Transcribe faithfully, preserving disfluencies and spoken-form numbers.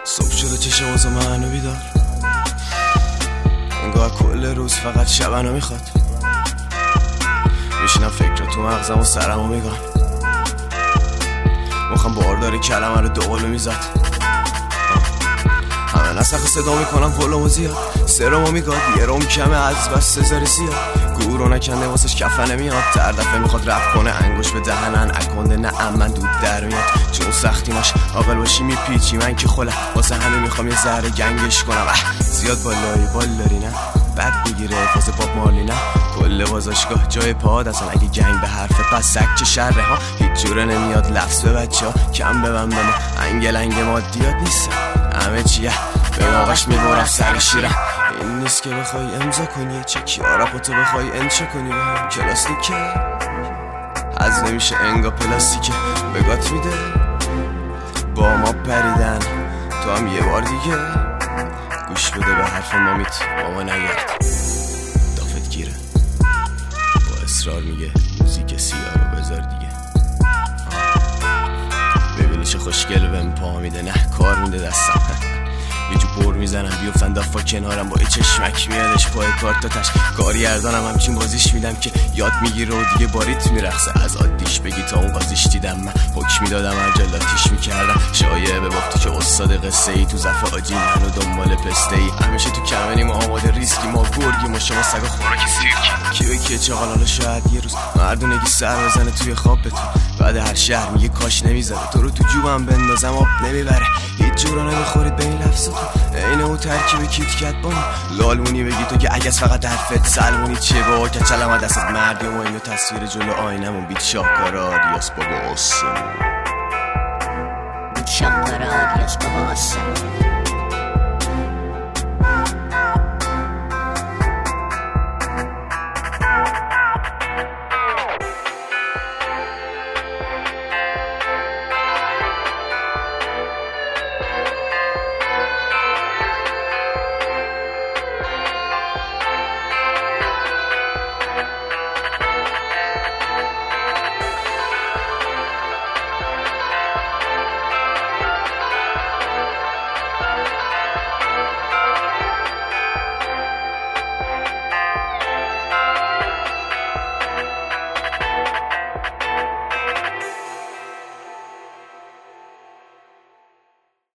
صبح شده چشم واسه منو بیدار، انگار کل روز فقط شبنو میخواد. میشینم فکر تو مغزم و سرمو میگم، مخم بارداری کلمه رو دوباره میزد. همه نسخ صدا میکنم ولومو زیاد، سرمو میگاد یه روم کمه از بس سزاری زیاد. گورو نکنده واسش کفنه میاد، تر دفعه میخواد رپ کنه انگوش به دهنن اکنده نه امن دود در میاد. چون سختیمش عاقل باشی میپیچی، من که خله واسه همه میخوام یه ذره گنگش کنم. زیاد بالایی بال داری نه، بد میگیره واسه پاپ مالی نه، کل بازاشگاه جای پاد اصلا اگه جنگ به حرفه پس سکچ شره ها. هیچ جوره نمیاد لفظ به بچه ها کم ببن به ما، انگل انگ مادیات نیستم همه چیه به موقعش میبورم سر شیرم. این نیست که بخوای امضا کنی چکی آرپاتو بخوای انشا کنی به هم کلاسیکه، از نمیشه انگا پلاستیکه بگات میده با ما پریدن. تو هم یه بار دیگه گوش بده به حرف مامیت، ماما نگرد دافت گیره با اصرار میگه موزیک سیاه رو بذار دیگه. ببینی چه خوشگل بهم پا میده، نه کار میده دستم یه جو بور میزنم بیفتن دفا کنارم با یه چشمک میادش پای کارتاتش. کارگردانم همچین بازیش میدم که یاد میگیره و دیگه باریت میرخصه. از عادیش بگی تا اون قاضیش دیدم من حکم میدادم هر جلاتیش میکردم. شایعه به وقتی که استاد قصه ای تو زفه آجی منو دنبال پسته ای. همیشه تو کمنیم آماده ریسکی، ما گرگیم و شما سگا خوراک سیرک. کی به کیه چاقال حالا شاید یه روز مردونگی سر بزنه توی خواب بتون، بعد هر شهر میگه کاش نمیذاره تو رو تو جوبم بندازم آب نمیبره. هیچ جورا نمیخورید به این لفظاتون، اینه و ترکیب کیت کت بانی لالمونی بگی تو که اگه فقط حرفت سلمونی چیه با کچلم دستت مردی و اینو تصویر جلو آینمون بیت شاهکار آدیاس بابا آسمون، بیت شاهکار آدیاس بابا آسمون.